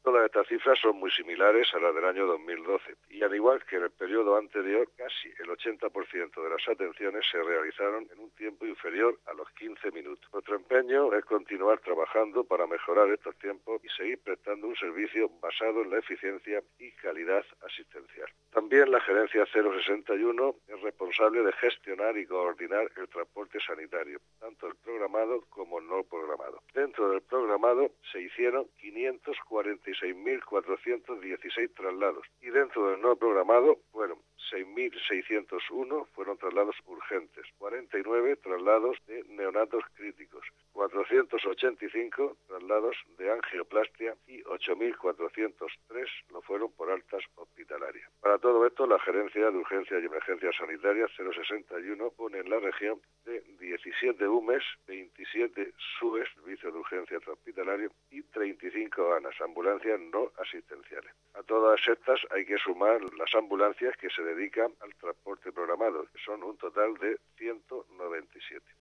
Todas estas cifras son muy similares a las del año 2012 y al igual que en el periodo anterior, casi el 80% de las atenciones se realizaron en un tiempo inferior a los 15 minutos. Nuestro empeño es continuar trabajando para mejorar estos tiempos y seguir prestando un servicio basado en la eficiencia y calidad asistencial. También la Gerencia 061 es responsable de gestionar y coordinar el transporte sanitario, tanto el programado como el no programado. Dentro del programado se hicieron 546.416 traslados y dentro del no programado fueron 6.601 fueron traslados urgentes, 49 traslados de neonatos críticos, 485 traslados de angioplastia y 8.403 lo fueron por altas hospitalarias. Para todo esto, la Gerencia de Urgencias y Emergencias Sanitarias 061 pone en la región de 17 UMES, 27 SUES, servicios de urgencia hospitalario, y 35 ANAS, ambulancias no asistenciales. A todas estas hay que sumar las ambulancias que se dedican al transporte programado, que son un total de 197.